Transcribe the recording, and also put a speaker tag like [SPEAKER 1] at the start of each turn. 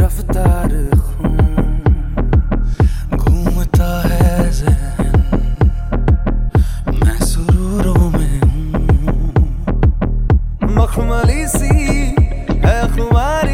[SPEAKER 1] रफ्तार खून घूमता है ज़हन, मैं सुरूरों में हूँ। मखमली सी है खुमारी